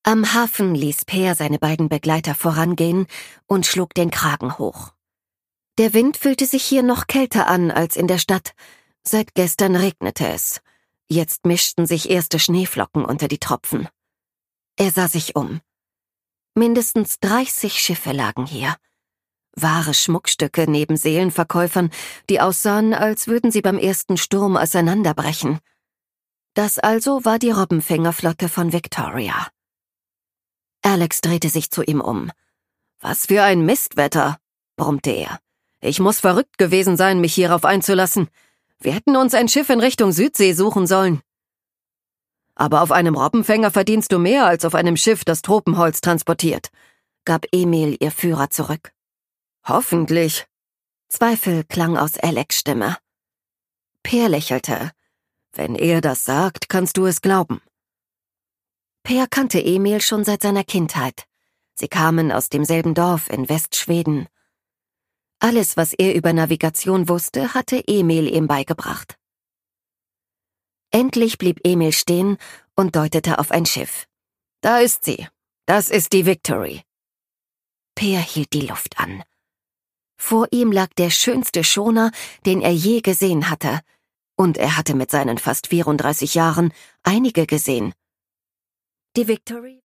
Am Hafen ließ Peer seine beiden Begleiter vorangehen und schlug den Kragen hoch. Der Wind fühlte sich hier noch kälter an als in der Stadt. Seit gestern regnete es. Jetzt mischten sich erste Schneeflocken unter die Tropfen. Er sah sich um. Mindestens 30 Schiffe lagen hier. Wahre Schmuckstücke neben Seelenverkäufern, die aussahen, als würden sie beim ersten Sturm auseinanderbrechen. Das also war die Robbenfängerflotte von Victoria. Alex drehte sich zu ihm um. »Was für ein Mistwetter«, brummte er. »Ich muss verrückt gewesen sein, mich hierauf einzulassen. Wir hätten uns ein Schiff in Richtung Südsee suchen sollen.« »Aber auf einem Robbenfänger verdienst du mehr als auf einem Schiff, das Tropenholz transportiert«, gab Emil ihr Führer zurück. »Hoffentlich«, Zweifel klang aus Alex' Stimme. Peer lächelte. »Wenn er das sagt, kannst du es glauben.« Peer kannte Emil schon seit seiner Kindheit. Sie kamen aus demselben Dorf in Westschweden. Alles, was er über Navigation wusste, hatte Emil ihm beigebracht. Endlich blieb Emil stehen und deutete auf ein Schiff. »Da ist sie. Das ist die Victory.« Peer hielt die Luft an. Vor ihm lag der schönste Schoner, den er je gesehen hatte. Und er hatte mit seinen fast 34 Jahren einige gesehen. Die Victory